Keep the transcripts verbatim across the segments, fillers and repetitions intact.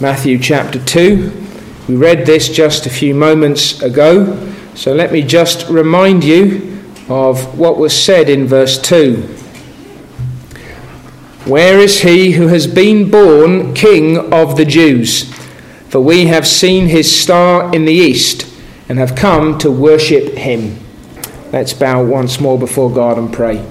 Matthew chapter two. We read this just a few moments ago, so let me just remind you of what was said in verse two. Where is he who has been born King of the Jews? For we have seen his star in the east and have come to worship him. Let's bow once more before God and pray.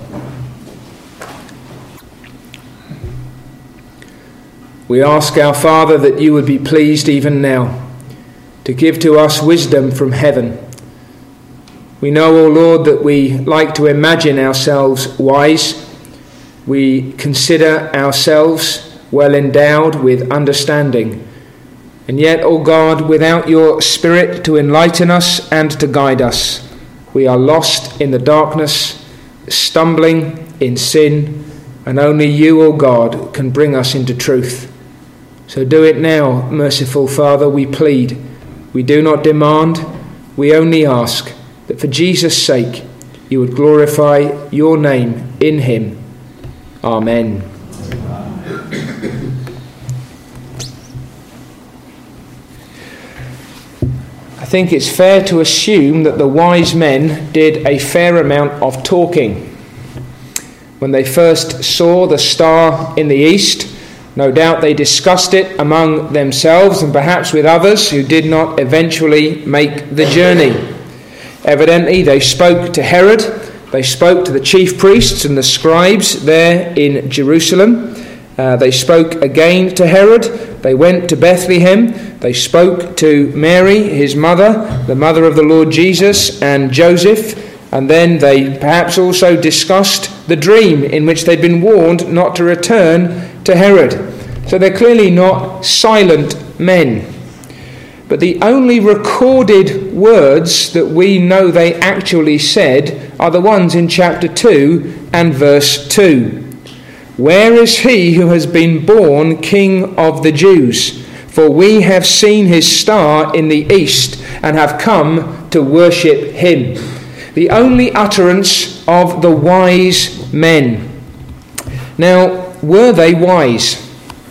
We ask our Father that you would be pleased even now to give to us wisdom from heaven. We know, O Lord, that we like to imagine ourselves wise. We consider ourselves well endowed with understanding. And yet, O God, without your Spirit to enlighten us and to guide us, we are lost in the darkness, stumbling in sin, and only you, O God, can bring us into truth. So do it now, merciful Father, we plead. We do not demand, we only ask that for Jesus' sake you would glorify your name in him. Amen. I think it's fair to assume that the wise men did a fair amount of talking. When they first saw the star in the east, no doubt they discussed it among themselves and perhaps with others who did not eventually make the journey. Evidently, they spoke to Herod. They spoke to the chief priests and the scribes there in Jerusalem. Uh, they spoke again to Herod. They went to Bethlehem. They spoke to Mary, his mother, the mother of the Lord Jesus, and Joseph. And then they perhaps also discussed the dream in which they'd been warned not to return to Herod. So they're clearly not silent men. But the only recorded words that we know they actually said are the ones in chapter two and verse two. Where is he who has been born King of the Jews? For we have seen his star in the east and have come to worship him. The only utterance of the wise men. Now, were they wise?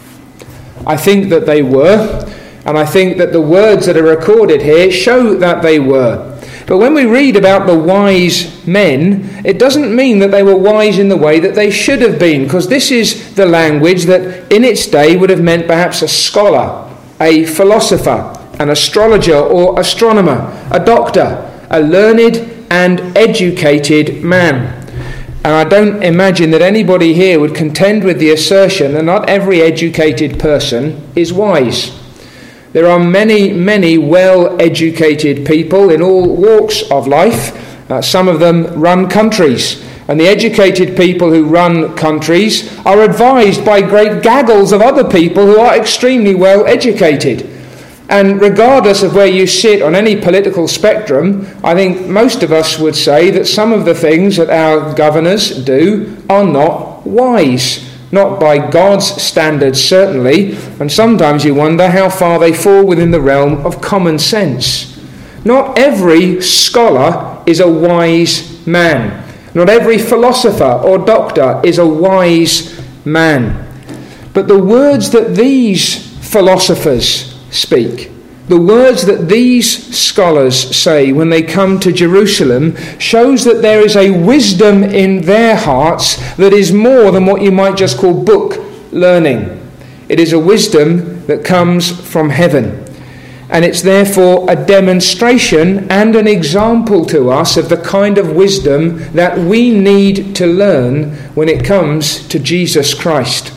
I think that they were. And I think that the words that are recorded here show that they were. But when we read about the wise men, it doesn't mean that they were wise in the way that they should have been, because this is the language that in its day would have meant perhaps a scholar, a philosopher, an astrologer or astronomer, a doctor, a learned and educated man. And I don't imagine that anybody here would contend with the assertion that not every educated person is wise. There are many, many well-educated people in all walks of life. Uh, some of them run countries. And the educated people who run countries are advised by great gaggles of other people who are extremely well-educated. And regardless of where you sit on any political spectrum, I think most of us would say that some of the things that our governors do are not wise. Not by God's standards, certainly, and sometimes you wonder how far they fall within the realm of common sense. Not every scholar is a wise man. Not every philosopher or doctor is a wise man. But the words that these philosophers speak, the words that these scholars say when they come to Jerusalem, shows that there is a wisdom in their hearts that is more than what you might just call book learning. It is a wisdom that comes from heaven. And it's therefore a demonstration and an example to us of the kind of wisdom that we need to learn when it comes to Jesus Christ.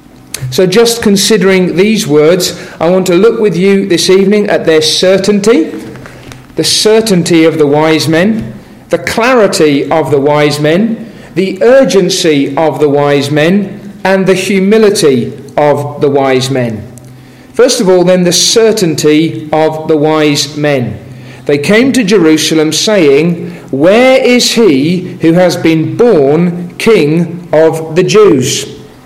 So just considering these words, I want to look with you this evening at their certainty, the certainty of the wise men, the clarity of the wise men, the urgency of the wise men, and the humility of the wise men. First of all, then, the certainty of the wise men. They came to Jerusalem saying, "Where is he who has been born King of the Jews?"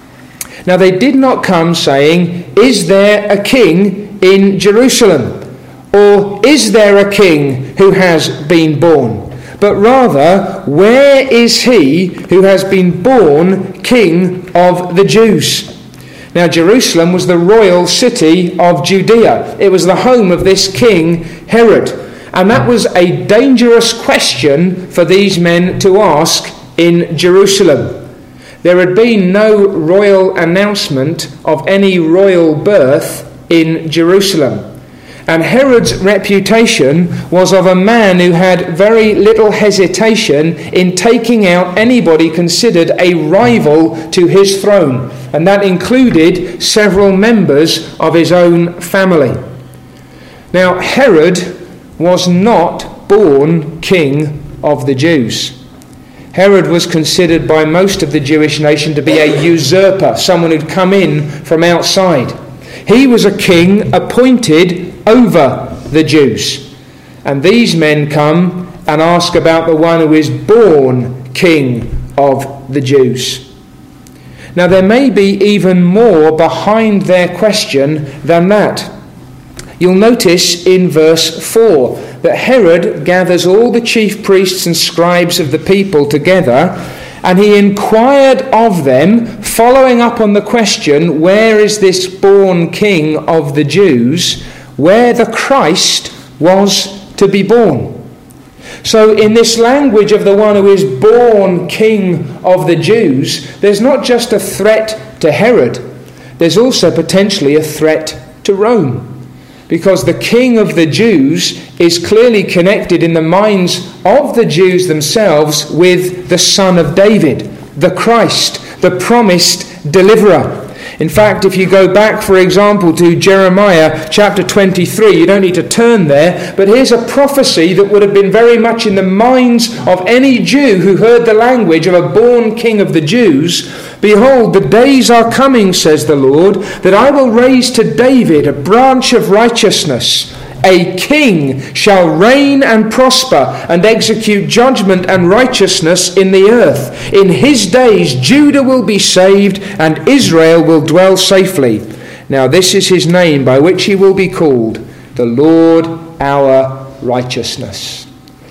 Now they did not come saying, "Is there a king in Jerusalem?" Or, "Is there a king who has been born?" But rather, "Where is he who has been born King of the Jews?" Now, Jerusalem was the royal city of Judea. It was the home of this king, Herod. And that was a dangerous question for these men to ask in Jerusalem. There had been no royal announcement of any royal birth in Jerusalem. And Herod's reputation was of a man who had very little hesitation in taking out anybody considered a rival to his throne. And that included several members of his own family. Now, Herod was not born king of the Jews. Herod was considered by most of the Jewish nation to be a usurper, someone who'd come in from outside. He was a king appointed over the Jews. And these men come and ask about the one who is born king of the Jews. Now, there may be even more behind their question than that. You'll notice in verse four that Herod gathers all the chief priests and scribes of the people together, and he inquired of them, following up on the question, where is this born king of the Jews, where the Christ was to be born. So in this language of the one who is born king of the Jews, there's not just a threat to Herod, there's also potentially a threat to Rome. Because the king of the Jews is clearly connected in the minds of the Jews themselves with the Son of David, the Christ, the promised deliverer. In fact, if you go back, for example, to Jeremiah chapter twenty-three, you don't need to turn there, but here's a prophecy that would have been very much in the minds of any Jew who heard the language of a born king of the Jews. Behold, the days are coming, says the Lord, that I will raise to David a branch of righteousness. A king shall reign and prosper and execute judgment and righteousness in the earth. In his days Judah will be saved and Israel will dwell safely. Now this is his name by which he will be called, the Lord our righteousness.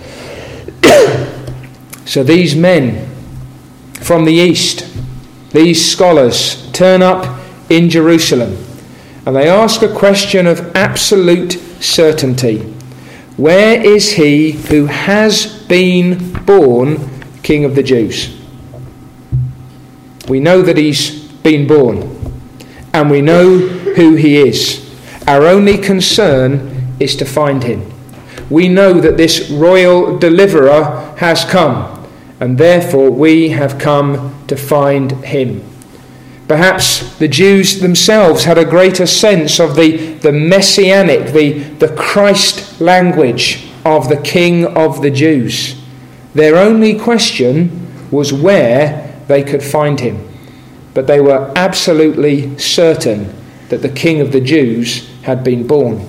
So these men from the east, these scholars, turn up in Jerusalem and they ask a question of absolute certainty. Where is he who has been born King of the Jews? We know that he's been born, and we know who he is. Our only concern is to find him. We know that this royal deliverer has come, and therefore we have come to find him. Perhaps the Jews themselves had a greater sense of the, the messianic, the, the Christ language of the King of the Jews. Their only question was where they could find him. But they were absolutely certain that the King of the Jews had been born.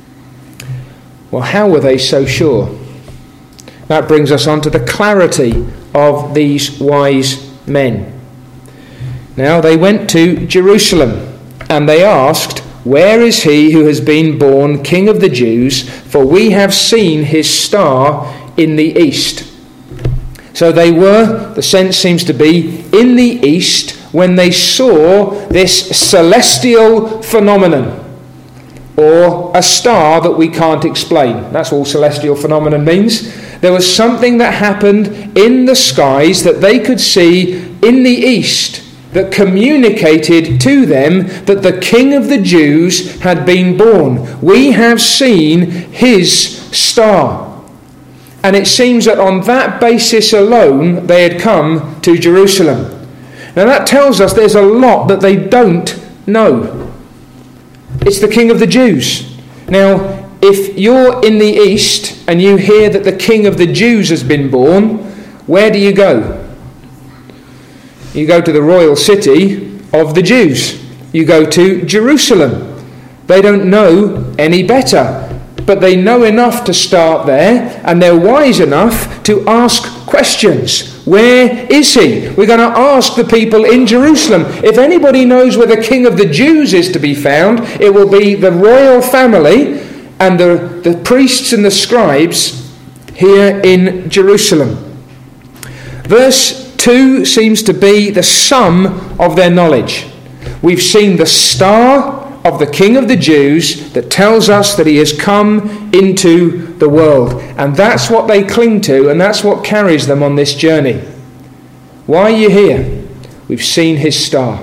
Well, how were they so sure? That brings us on to the clarity of these wise men. Now they went to Jerusalem and they asked, where is he who has been born King of the Jews? For we have seen his star in the east. So they were, the sense seems to be, in the east when they saw this celestial phenomenon, or a star that we can't explain. That's all celestial phenomenon means. There was something that happened in the skies that they could see in the east that communicated to them that the King of the Jews had been born. We have seen his star. And it seems that on that basis alone they had come to Jerusalem. Now that tells us there's a lot that they don't know. It's the King of the Jews. Now, if you're in the east and you hear that the King of the Jews has been born, where do you go? You go to the royal city of the Jews. You go to Jerusalem. They don't know any better, but they know enough to start there, and they're wise enough to ask questions. Where is he? We're going to ask the people in Jerusalem. If anybody knows where the King of the Jews is to be found, it will be the royal family and the, the priests and the scribes here in Jerusalem. Verse two seems to be the sum of their knowledge. We've seen the star of the King of the Jews that tells us that he has come into the world. And that's what they cling to, and that's what carries them on this journey. Why are you here? We've seen his star.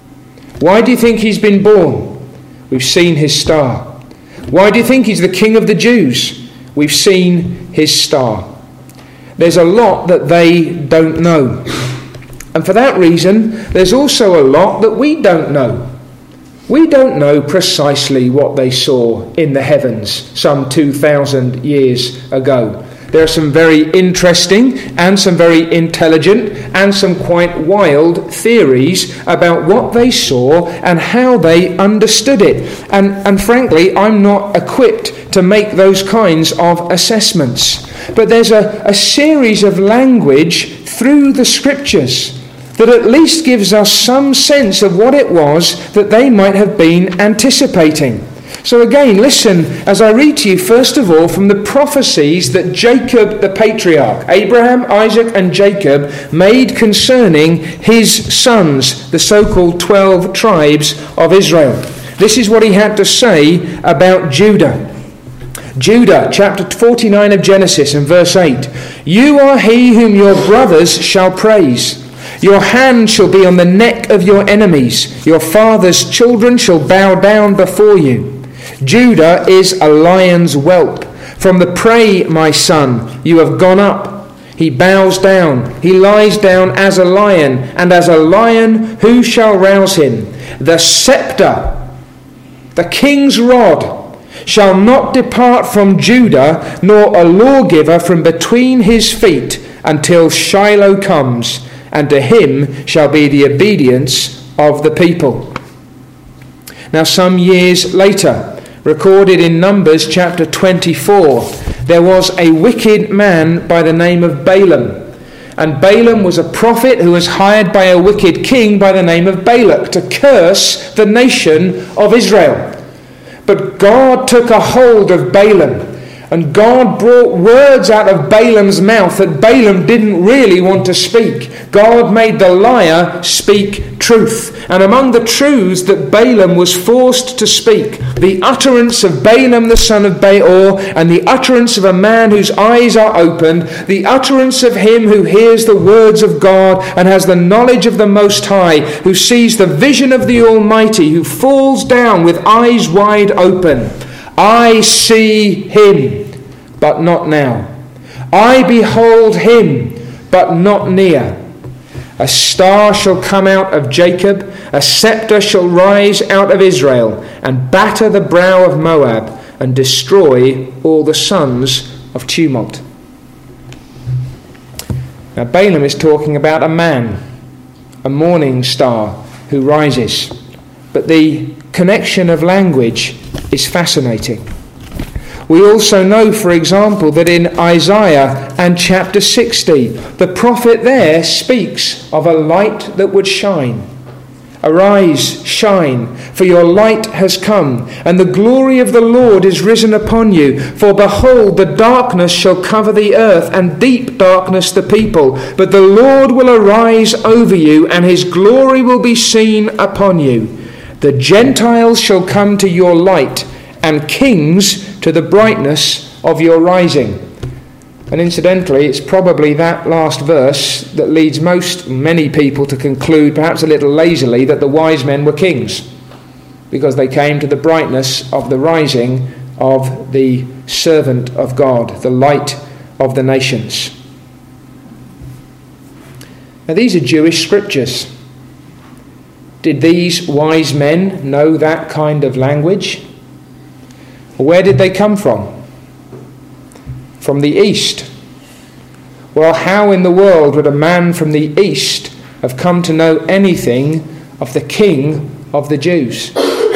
Why do you think he's been born? We've seen his star. Why do you think he's the King of the Jews? We've seen his star. There's a lot that they don't know. And for that reason, there's also a lot that we don't know. We don't know precisely what they saw in the heavens some two thousand years ago. There are some very interesting and some very intelligent and some quite wild theories about what they saw and how they understood it. And, and frankly, I'm not equipped to make those kinds of assessments. But there's a, a series of language through the Scriptures that at least gives us some sense of what it was that they might have been anticipating. So again, listen as I read to you first of all from the prophecies that Jacob the patriarch, Abraham, Isaac and Jacob, made concerning his sons, the so-called twelve tribes of Israel. This is what he had to say about Judah. Judah, chapter forty-nine of Genesis and verse eight. You are he whom your brothers shall praise. Your hand shall be on the neck of your enemies. Your father's children shall bow down before you. Judah is a lion's whelp. From the prey, my son, you have gone up. He bows down. He lies down as a lion. And as a lion, who shall rouse him? The scepter, the king's rod, shall not depart from Judah, nor a lawgiver from between his feet, until Shiloh comes, and to him shall be the obedience of the people. Now some years later, recorded in Numbers chapter twenty-four, there was a wicked man by the name of Balaam. And Balaam was a prophet who was hired by a wicked king by the name of Balak to curse the nation of Israel. But God took a hold of Balaam, and God brought words out of Balaam's mouth that Balaam didn't really want to speak. God made the liar speak truth. And among the truths that Balaam was forced to speak, the utterance of Balaam the son of Beor, and the utterance of a man whose eyes are opened, the utterance of him who hears the words of God and has the knowledge of the Most High, who sees the vision of the Almighty, who falls down with eyes wide open. I see him, but not now. I behold him, but not near. A star shall come out of Jacob, a scepter shall rise out of Israel, and batter the brow of Moab, and destroy all the sons of tumult. Now Balaam is talking about a man, a morning star who rises. But the connection of language is fascinating. We also know, for example, that in Isaiah and chapter sixty, the prophet there speaks of a light that would shine. Arise, shine, for your light has come, and the glory of the Lord is risen upon you. For behold, the darkness shall cover the earth, and deep darkness the people. But the Lord will arise over you, and his glory will be seen upon you. The Gentiles shall come to your light, and kings to the brightness of your rising. And incidentally, it's probably that last verse that leads most, many people to conclude, perhaps a little lazily, that the wise men were kings, because they came to the brightness of the rising of the servant of God, the light of the nations. Now these are Jewish scriptures. Did these wise men know that kind of language? Where did they come from? From the east. Well, how in the world would a man from the east have come to know anything of the King of the Jews?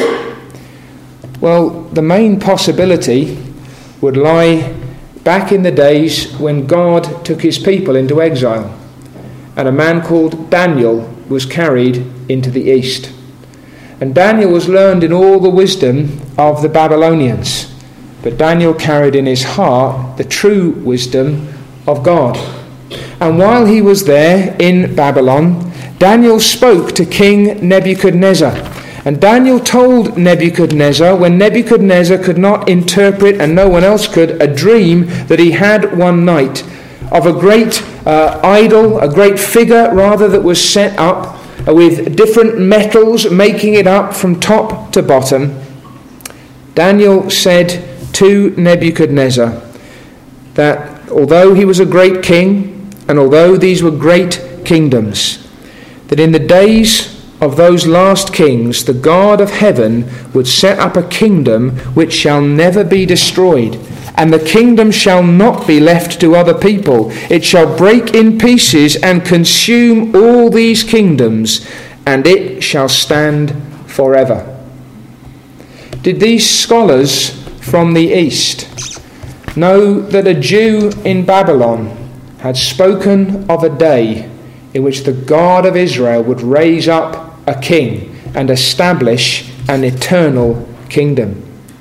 Well, the main possibility would lie back in the days when God took his people into exile, and a man called Daniel was carried into the east. And Daniel was learned in all the wisdom of the Babylonians, but Daniel carried in his heart the true wisdom of God. And while he was there in Babylon, Daniel spoke to King Nebuchadnezzar. And Daniel told Nebuchadnezzar, when Nebuchadnezzar could not interpret and no one else could, a dream that he had one night of a great uh, idol, a great figure rather, that was set up with different metals, making it up from top to bottom. Daniel said to Nebuchadnezzar that although he was a great king, and although these were great kingdoms, that in the days of those last kings, the God of heaven would set up a kingdom which shall never be destroyed, and the kingdom shall not be left to other people. It shall break in pieces and consume all these kingdoms, and it shall stand forever. Did these scholars from the East know that a Jew in Babylon had spoken of a day in which the God of Israel would raise up a king and establish an eternal kingdom?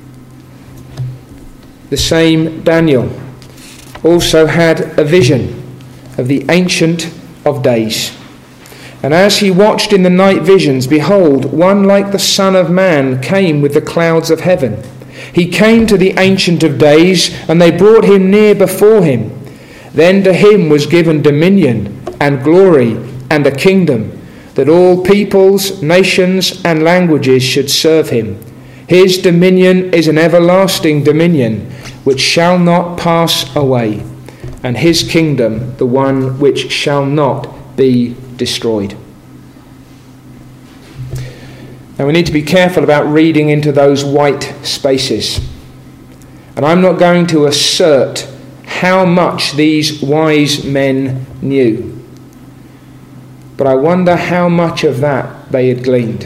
The same Daniel also had a vision of the Ancient of Days. And as he watched in the night visions, behold, one like the Son of Man came with the clouds of heaven. He came to the Ancient of Days, and they brought him near before him. Then to him was given dominion and glory and a kingdom, that all peoples, nations, and languages should serve him. His dominion is an everlasting dominion, which shall not pass away, and his kingdom the one which shall not be destroyed. Now we need to be careful about reading into those white spaces. And I'm not going to assert how much these wise men knew, but I wonder how much of that they had gleaned.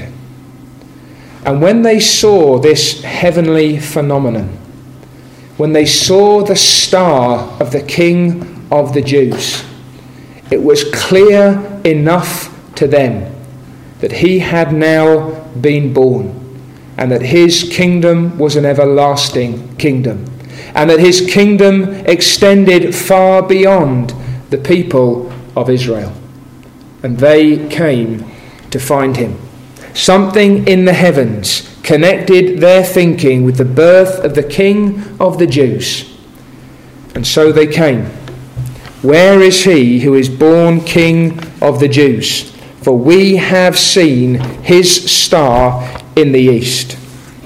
And when they saw this heavenly phenomenon, when they saw the star of the King of the Jews, it was clear enough to them that he had now been born, and that his kingdom was an everlasting kingdom, and that his kingdom extended far beyond the people of Israel. And they came to find him. Something in the heavens connected their thinking with the birth of the King of the Jews. And so they came. Where is he who is born King of the Jews? For we have seen his star in the east.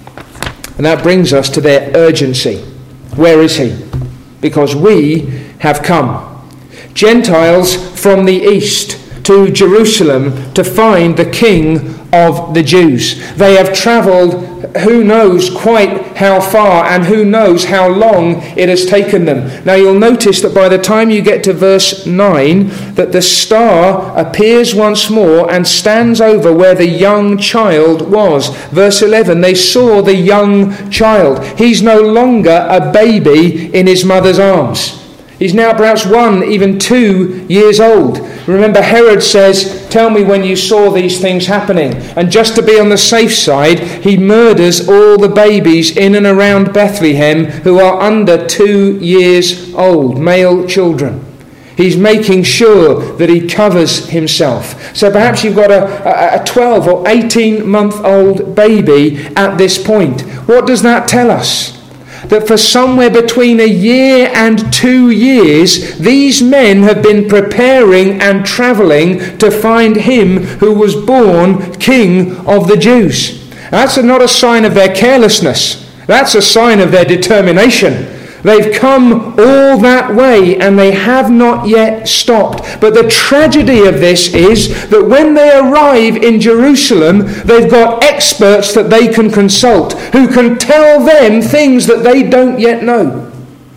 And that brings us to their urgency. Where is he? Because we have come, Gentiles from the east, to Jerusalem to find the King of the Jews. They have travelled who knows quite how far, and who knows how long it has taken them. Now you'll notice that by the time you get to verse nine, that the star appears once more and stands over where the young child was. Verse eleven, they saw the young child. He's no longer a baby in his mother's arms. He's now perhaps one, even two years old. Remember, Herod says, tell me when you saw these things happening. And just to be on the safe side, he murders all the babies in and around Bethlehem who are under two years old, male children. He's making sure that he covers himself. So perhaps you've got a, a twelve or eighteen month old baby at this point. What does that tell us? That for somewhere between a year and two years, these men have been preparing and travelling to find him who was born King of the Jews. That's not a sign of their carelessness. That's a sign of their determination. They've come all that way and they have not yet stopped. But the tragedy of this is that when they arrive in Jerusalem, they've got experts that they can consult, who can tell them things that they don't yet know.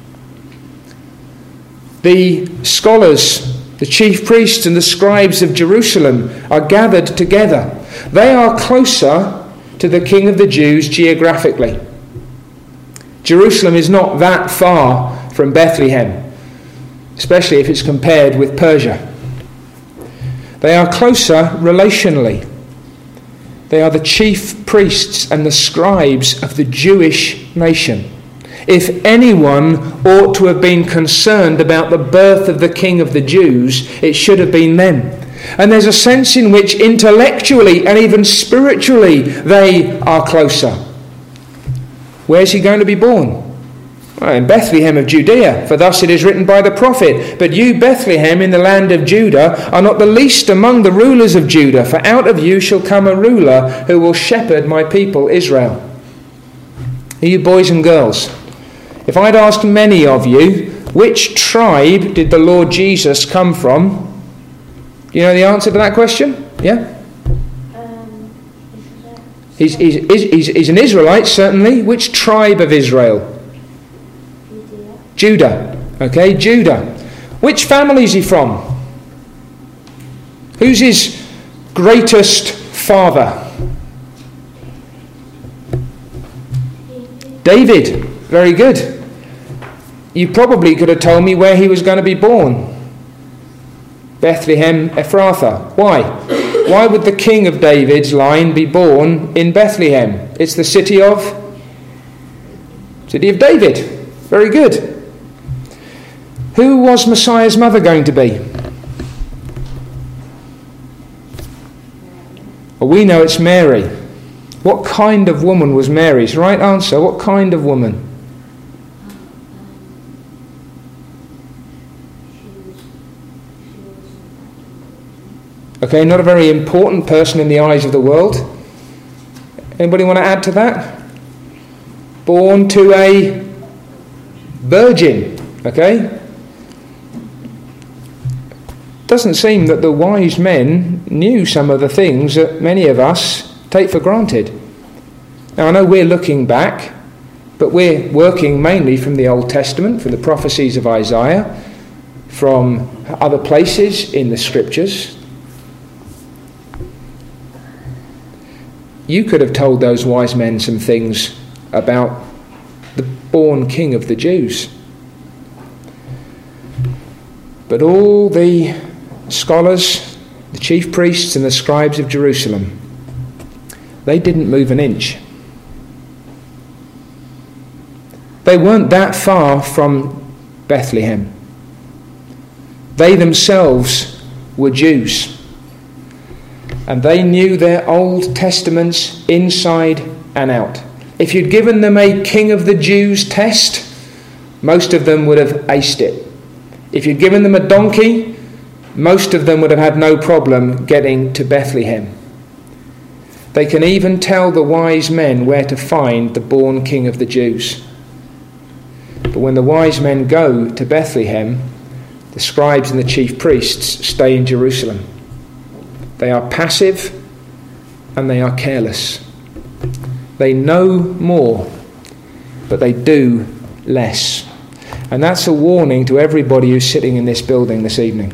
The scholars, the chief priests and the scribes of Jerusalem are gathered together. They are closer to the King of the Jews geographically. Jerusalem is not that far from Bethlehem, especially if it's compared with Persia. They are closer relationally. They are the chief priests and the scribes of the Jewish nation. If anyone ought to have been concerned about the birth of the King of the Jews, it should have been them. And there's a sense in which intellectually and even spiritually they are closer. Where's he going to be born? Well, in Bethlehem of Judea, for thus it is written by the prophet, "But you, Bethlehem, in the land of Judah, are not the least among the rulers of Judah, for out of you shall come a ruler who will shepherd my people Israel." Are you boys and girls? If I'd asked many of you, which tribe did the Lord Jesus come from? Do you know the answer to that question? Yeah? Um, he's, he's, he's, he's an Israelite, certainly. Which tribe of Israel? Judah. Okay, Judah. Which family is he from? Who's his greatest father? David. Very good. You probably could have told me where he was going to be born. Bethlehem Ephrathah. Why? Why would the king of David's line be born in Bethlehem? It's the city of city of David. Very good. Who was Messiah's mother going to be? Well, we know it's Mary. What kind of woman was Mary's? Right answer. What kind of woman? Okay, not a very important person in the eyes of the world. Anybody want to add to that? Born to a virgin. Okay? Doesn't seem that the wise men knew some of the things that many of us take for granted. Now I know we're looking back, but we're working mainly from the Old Testament, from the prophecies of Isaiah, from other places in the Scriptures. You could have told those wise men some things about the born King of the Jews. But all the scholars, the chief priests and the scribes of Jerusalem, they didn't move an inch. They weren't that far from Bethlehem. They themselves were Jews. And they knew their Old Testaments inside and out. If you'd given them a King of the Jews test, most of them would have aced it. If you'd given them a donkey, most of them would have had no problem getting to Bethlehem. They can even tell the wise men where to find the born King of the Jews. But when the wise men go to Bethlehem, the scribes and the chief priests stay in Jerusalem. They are passive and they are careless. They know more, but they do less. And that's a warning to everybody who's sitting in this building this evening.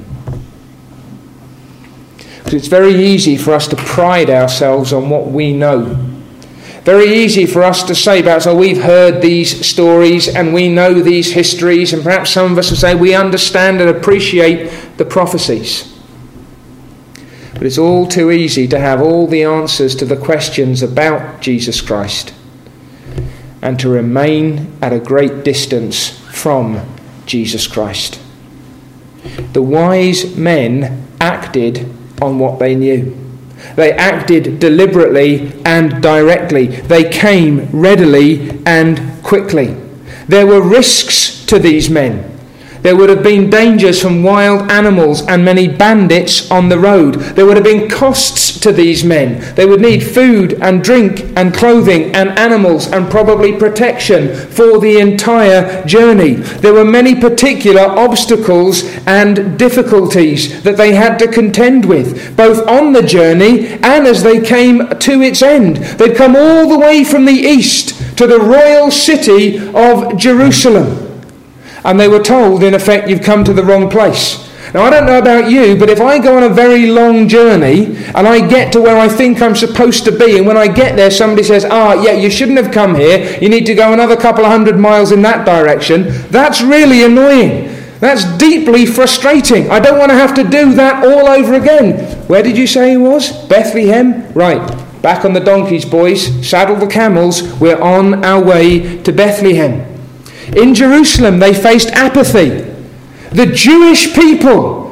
Because it's very easy for us to pride ourselves on what we know. Very easy for us to say about, oh, we've heard these stories and we know these histories, and perhaps some of us will say we understand and appreciate the prophecies. But it's all too easy to have all the answers to the questions about Jesus Christ and to remain at a great distance from Jesus Christ. The wise men acted on what they knew. They acted deliberately and directly. They came readily and quickly. There were risks to these men. There would have been dangers from wild animals and many bandits on the road. There would have been costs to these men. They would need food and drink and clothing and animals and probably protection for the entire journey. There were many particular obstacles and difficulties that they had to contend with, both on the journey and as they came to its end. They'd come all the way from the east to the royal city of Jerusalem. And they were told, in effect, you've come to the wrong place. Now, I don't know about you, but if I go on a very long journey and I get to where I think I'm supposed to be, and when I get there somebody says, ah, yeah, you shouldn't have come here, you need to go another couple of hundred miles in that direction, that's really annoying. That's deeply frustrating. I don't want to have to do that all over again. Where did you say he was? Bethlehem? Right. Back on the donkeys, boys. Saddle the camels. We're on our way to Bethlehem. In Jerusalem, they faced apathy. The Jewish people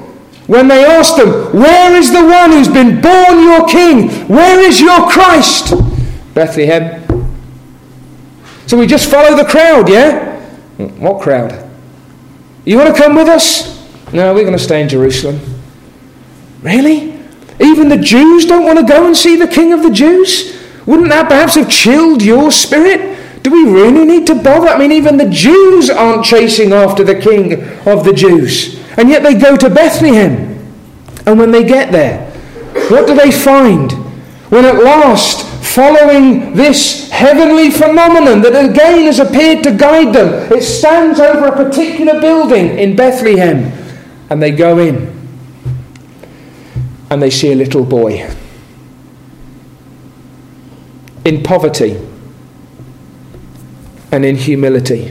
when they asked them, "Where is the one who's been born your king? Where is your Christ?" Bethlehem. So we just follow the crowd, yeah? What crowd? You want to come with us? No, we're going to stay in Jerusalem. Really? Even the Jews don't want to go and see the King of the Jews? Wouldn't that perhaps have chilled your spirit? Do we really need to bother? I mean, even the Jews aren't chasing after the King of the Jews. And yet they go to Bethlehem. And when they get there, what do they find? When at last, following this heavenly phenomenon that again has appeared to guide them, it stands over a particular building in Bethlehem. And they go in. And they see a little boy. In poverty. And in humility.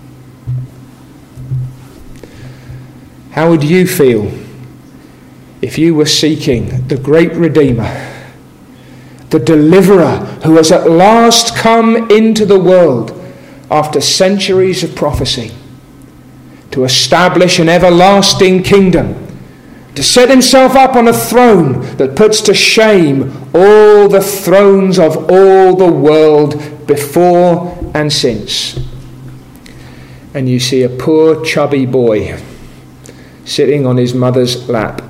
How would you feel if you were seeking the great Redeemer, the deliverer who has at last come into the world after centuries of prophecy to establish an everlasting kingdom, to set himself up on a throne that puts to shame all the thrones of all the world before and since? And you see a poor chubby boy sitting on his mother's lap.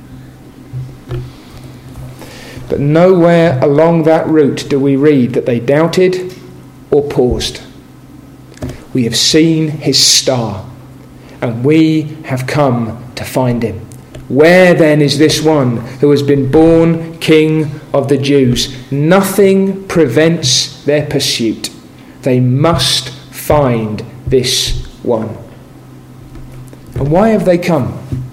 But nowhere along that route do we read that they doubted or paused. We have seen his star, and we have come to find him. Where then is this one who has been born King of the Jews? Nothing prevents their pursuit. They must find this one. And why have they come?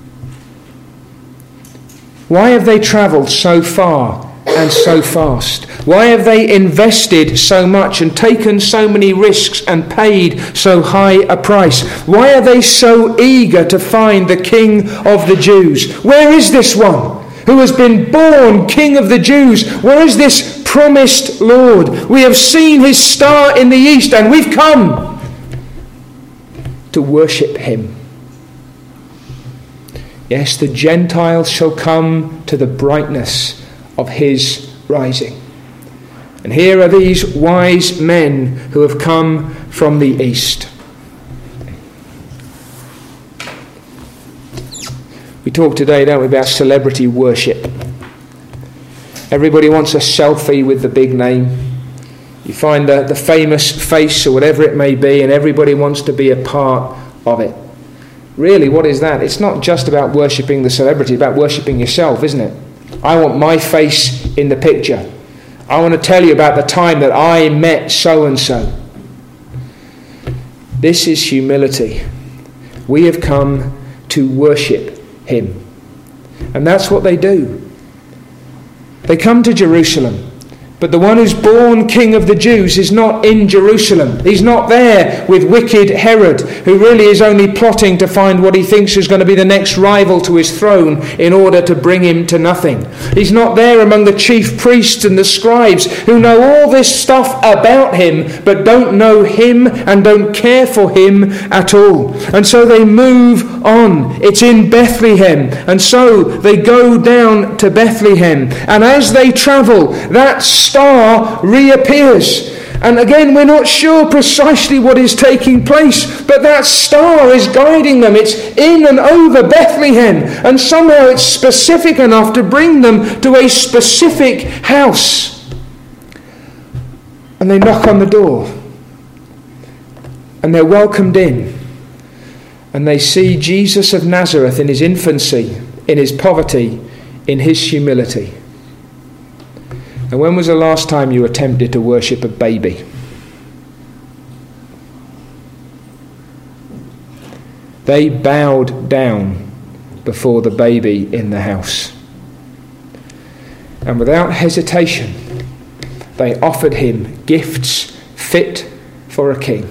Why have they travelled so far and so fast? Why have they invested so much and taken so many risks and paid so high a price? Why are they so eager to find the King of the Jews? Where is this one who has been born King of the Jews? Where is this promised Lord? We have seen his star in the east, and we've come to worship him. Yes, the Gentiles shall come to the brightness of his rising. And here are these wise men who have come from the east. We talk today, don't we, about celebrity worship. Everybody wants a selfie with the big name. You find the, the famous face or whatever it may be, and everybody wants to be a part of it. Really, what is that? It's not just about worshipping the celebrity, it's about worshipping yourself, isn't it? I want my face in the picture. I want to tell you about the time that I met so-and-so. This is humility. We have come to worship him. And that's what they do. They come to Jerusalem. But the one who's born King of the Jews is not in Jerusalem. He's not there with wicked Herod, who really is only plotting to find what he thinks is going to be the next rival to his throne in order to bring him to nothing. He's not there among the chief priests and the scribes who know all this stuff about him but don't know him and don't care for him at all. And so they move on. It's in Bethlehem. And so they go down to Bethlehem. And as they travel, that star reappears. And again, we're not sure precisely what is taking place, but that star is guiding them. It's in and over Bethlehem, and somehow it's specific enough to bring them to a specific house. And they knock on the door, and they're welcomed in, and they see Jesus of Nazareth in his infancy, in his poverty, in his humility. And when was the last time you attempted to worship a baby? They bowed down before the baby in the house. And without hesitation, they offered him gifts fit for a king.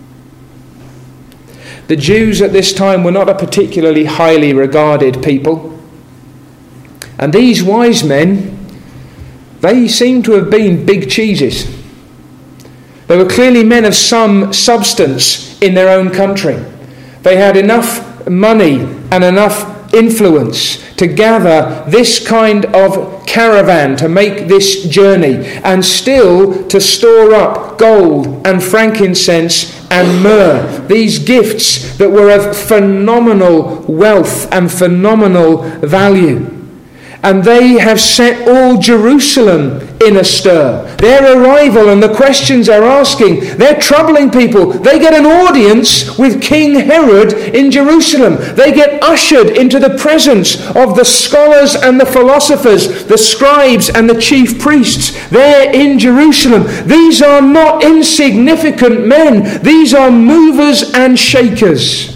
The Jews at this time were not a particularly highly regarded people. And these wise men, they seem to have been big cheeses. They were clearly men of some substance in their own country. They had enough money and enough influence to gather this kind of caravan, to make this journey, and still to store up gold and frankincense and myrrh, these gifts that were of phenomenal wealth and phenomenal value. And they have set all Jerusalem in a stir. Their arrival and the questions they're asking, they're troubling people. They get an audience with King Herod in Jerusalem. They get ushered into the presence of the scholars and the philosophers, the scribes and the chief priests. They're in Jerusalem. These are not insignificant men. These are movers and shakers.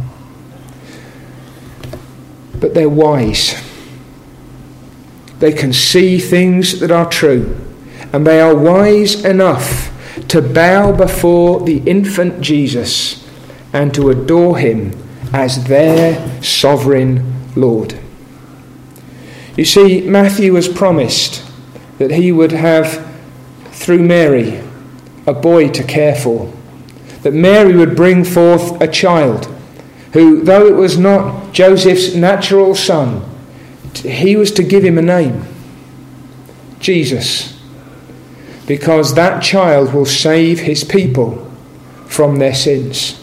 But they're wise. They can see things that are true, and they are wise enough to bow before the infant Jesus and to adore him as their sovereign Lord. You see, Matthew was promised that he would have, through Mary, a boy to care for, that Mary would bring forth a child who, though it was not Joseph's natural son, he was to give him a name, Jesus, because that child will save his people from their sins.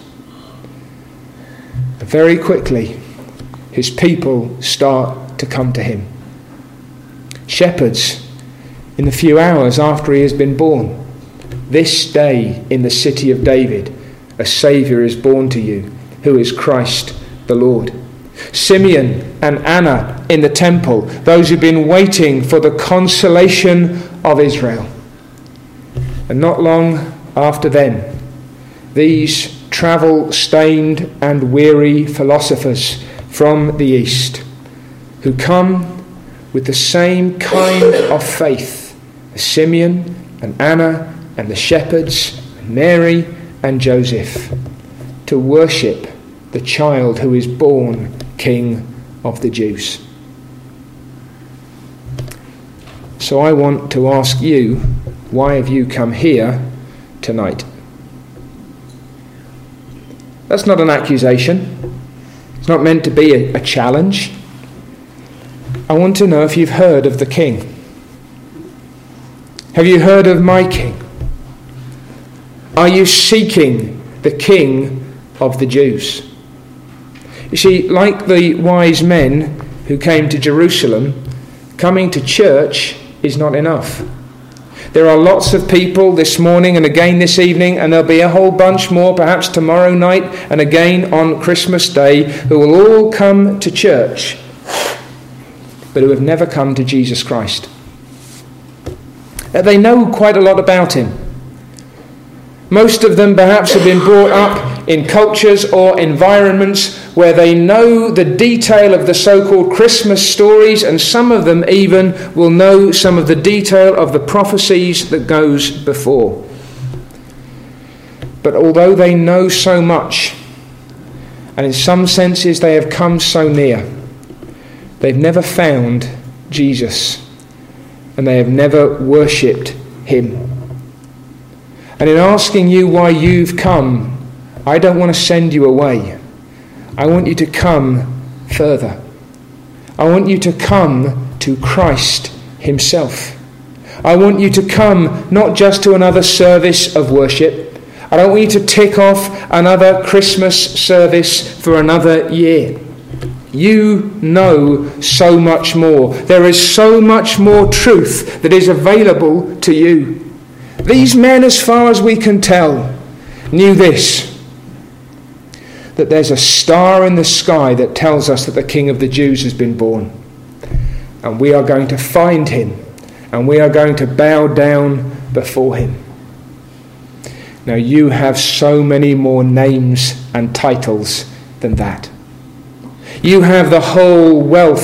And very quickly, his people start to come to him. Shepherds, in the few hours after he has been born, this day in the city of David, a Saviour is born to you, who is Christ the Lord. Simeon and Anna in the temple, those who've been waiting for the consolation of Israel. And not long after them, these travel-stained and weary philosophers from the East, who come with the same kind of faith as Simeon and Anna and the shepherds, Mary and Joseph, to worship the child who is born King of the Jews. So I want to ask you, why have you come here tonight? That's not an accusation. It's not meant to be a, a challenge. I want to know if you've heard of the King. Have you heard of my King? Are you seeking the King of the Jews? You see, like the wise men who came to Jerusalem, coming to church is not enough. There are lots of people this morning and again this evening, and there'll be a whole bunch more perhaps tomorrow night and again on Christmas Day, who will all come to church, but who have never come to Jesus Christ. They know quite a lot about him. Most of them perhaps have been brought up in cultures or environments where they know the detail of the so-called Christmas stories, and some of them even will know some of the detail of the prophecies that goes before. But although they know so much, and in some senses they have come so near, they've never found Jesus, and they have never worshipped him. And in asking you why you've come, I don't want to send you away. I want you to come further. I want you to come to Christ himself. I want you to come not just to another service of worship. I don't want you to tick off another Christmas service for another year. You know so much more. There is so much more truth that is available to you. These men, as far as we can tell, knew this, that there's a star in the sky that tells us that the King of the Jews has been born. And we are going to find him, and we are going to bow down before him. Now, you have so many more names and titles than that. You have the whole wealth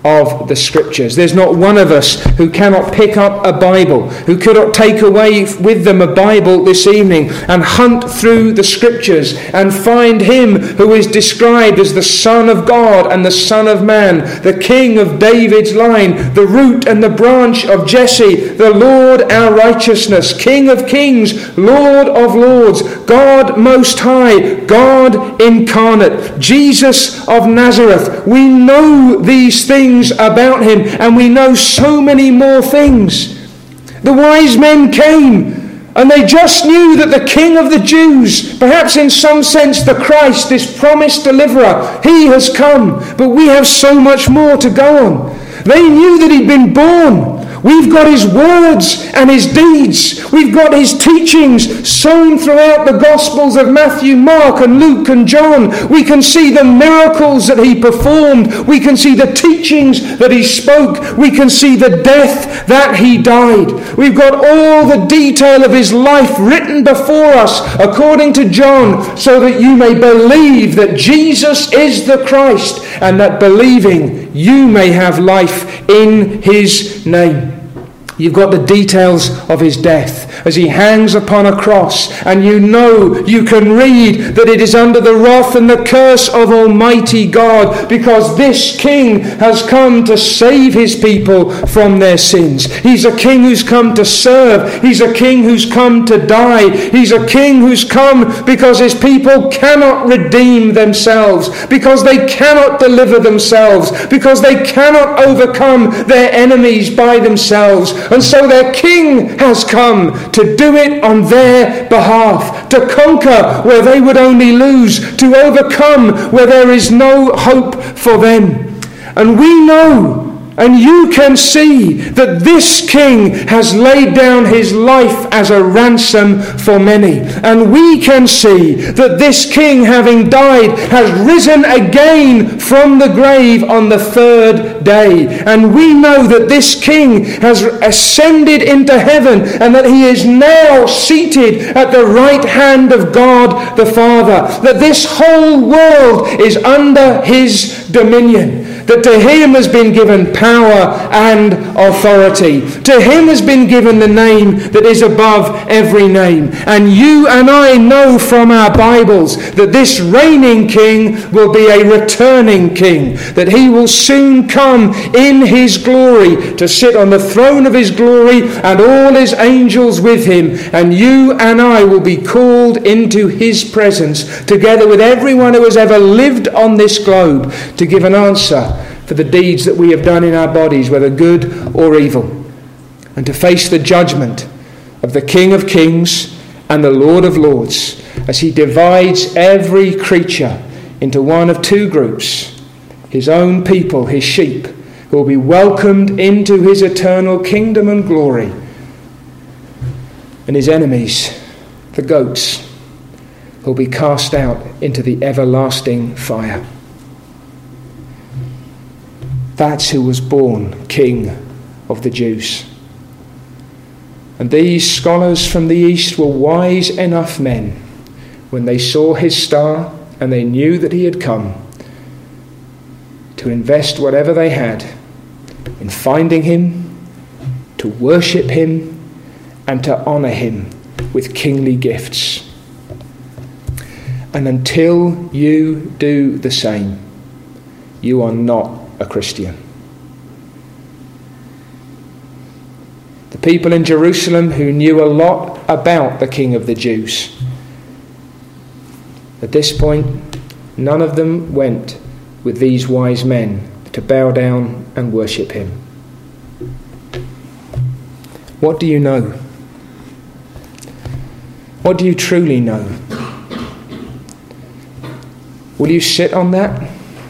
of the Scriptures. There's not one of us who cannot pick up a Bible, who could not take away with them a Bible this evening and hunt through the Scriptures and find him who is described as the Son of God and the Son of Man, the King of David's line, the root and the branch of Jesse, the Lord our righteousness, King of kings, Lord of lords, God most high, God incarnate, Jesus of Nazareth. We know these things about him, and we know so many more things. The wise men came, and they just knew that the King of the Jews, perhaps in some sense the Christ, this promised deliverer, he has come, but we have so much more to go on. They knew that he'd been born. We've got his words and his deeds. We've got his teachings sown throughout the Gospels of Matthew, Mark and Luke and John. We can see the miracles that he performed. We can see the teachings that he spoke. We can see the death that he died. We've got all the detail of his life written before us according to John, so that you may believe that Jesus is the Christ, and that believing you may have life in his name. You've got the details of his death as he hangs upon a cross, and you know, you can read that it is under the wrath and the curse of Almighty God, because this King has come to save his people from their sins. He's a King who's come to serve. He's a King who's come to die. He's a King who's come because his people cannot redeem themselves, because they cannot deliver themselves, because they cannot overcome their enemies by themselves. And so their King has come to do it on their behalf, to conquer where they would only lose, to overcome where there is no hope for them. And we know, and you can see, that this King has laid down his life as a ransom for many. And we can see that this King, having died, has risen again from the grave on the third day. And we know that this King has ascended into heaven, and that he is now seated at the right hand of God the Father. That this whole world is under his dominion. That to him has been given power and authority. To him has been given the name that is above every name. And you and I know from our Bibles that this reigning King will be a returning King. That he will soon come in his glory to sit on the throne of his glory, and all his angels with him. And you and I will be called into his presence, together with everyone who has ever lived on this globe, to give an answer for the deeds that we have done in our bodies, whether good or evil, and to face the judgment of the King of Kings and the Lord of Lords, as he divides every creature into one of two groups: his own people, his sheep, who will be welcomed into his eternal kingdom and glory, and his enemies, the goats, who will be cast out into the everlasting fire. That's who was born King of the Jews. And these scholars from the East were wise enough men, when they saw his star and they knew that he had come, to invest whatever they had in finding him, to worship him, and to honour him with kingly gifts. And until you do the same, you are not a Christian. The people in Jerusalem who knew a lot about the King of the Jews, at this point, none of them went with these wise men to bow down and worship him. What do you know? What do you truly know? Will you sit on that?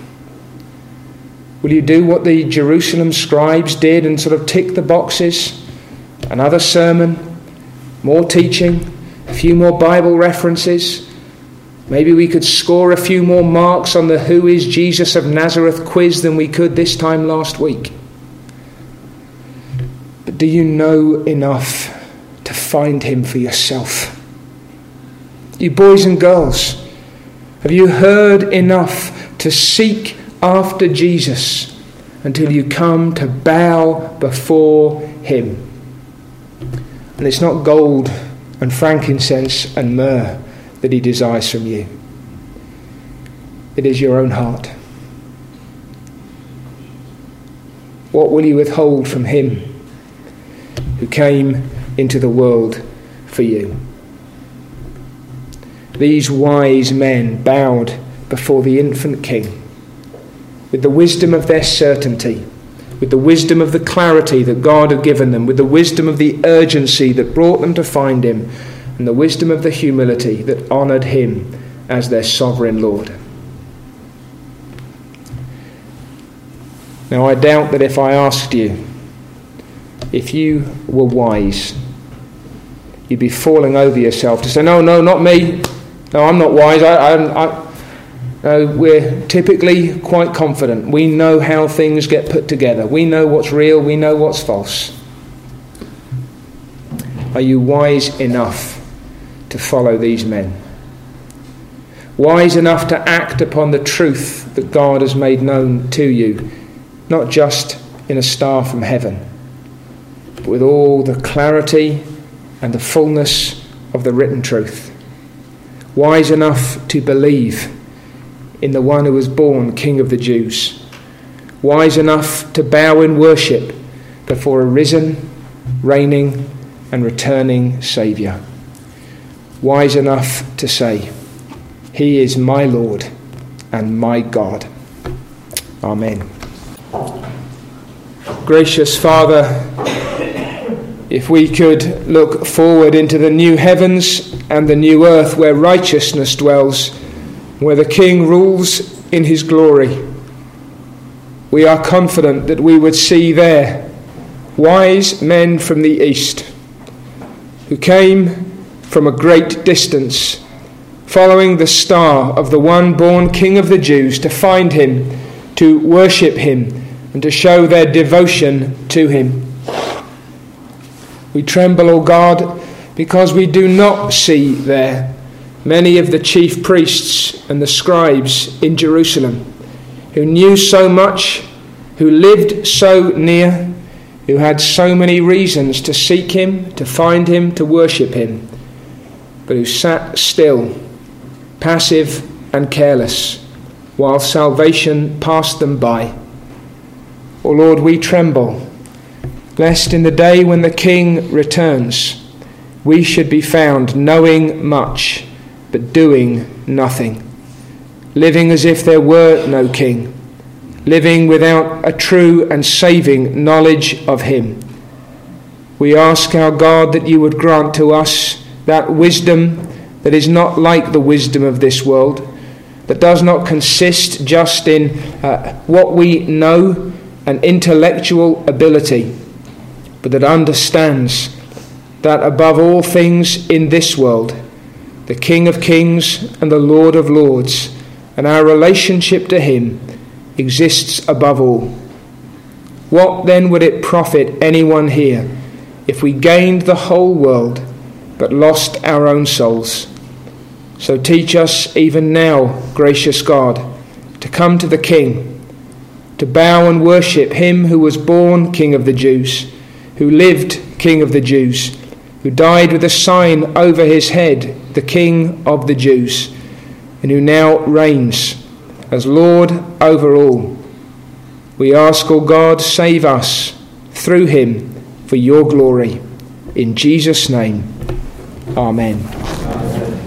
Will you do what the Jerusalem scribes did and sort of tick the boxes? Another sermon, more teaching, a few more Bible references. Maybe we could score a few more marks on the Who is Jesus of Nazareth quiz than we could this time last week. But do you know enough to find him for yourself? You boys and girls, have you heard enough to seek after Jesus until you come to bow before him. And it's not gold and frankincense and myrrh that he desires from you. It is your own heart. What will you withhold from him who came into the world for you? These wise men bowed before the infant king with the wisdom of their certainty, with the wisdom of the clarity that God had given them, with the wisdom of the urgency that brought them to find him, and the wisdom of the humility that honoured him as their sovereign Lord. Now, I doubt that if I asked you, if you were wise, you'd be falling over yourself to say, no, no, not me. No, I'm not wise. I, I, I, no, we're typically quite confident. We know how things get put together. We know what's real. We know what's false. Are you wise enough to follow these men? Wise enough to act upon the truth that God has made known to you, not just in a star from heaven, but with all the clarity and the fullness of the written truth. Wise enough to believe in the one who was born King of the Jews. Wise enough to bow in worship before a risen, reigning and returning Saviour. Wise enough to say, he is my Lord and my God. Amen. Gracious Father, if we could look forward into the new heavens and the new earth where righteousness dwells, where the King rules in his glory, we are confident that we would see there wise men from the east who came from a great distance, following the star of the one born King of the Jews, to find him, to worship him, and to show their devotion to him. We tremble, O God, because we do not see there many of the chief priests and the scribes in Jerusalem, who knew so much, who lived so near, who had so many reasons to seek him, to find him, to worship him, but who sat still, passive and careless, while salvation passed them by. O Lord, we tremble, lest in the day when the King returns, we should be found knowing much, but doing nothing, living as if there were no King, living without a true and saving knowledge of him. We ask, our God, that you would grant to us that wisdom that is not like the wisdom of this world, that does not consist just in uh, what we know and intellectual ability, but that understands that above all things in this world, the King of Kings and the Lord of Lords, and our relationship to him exists above all. What then would it profit anyone here if we gained the whole world but lost our own souls? So teach us even now, gracious God, to come to the King, to bow and worship him who was born King of the Jews, who lived King of the Jews, who died with a sign over his head, the King of the Jews, and who now reigns as Lord over all. We ask, O God, save us through him for your glory. In Jesus' name, amen.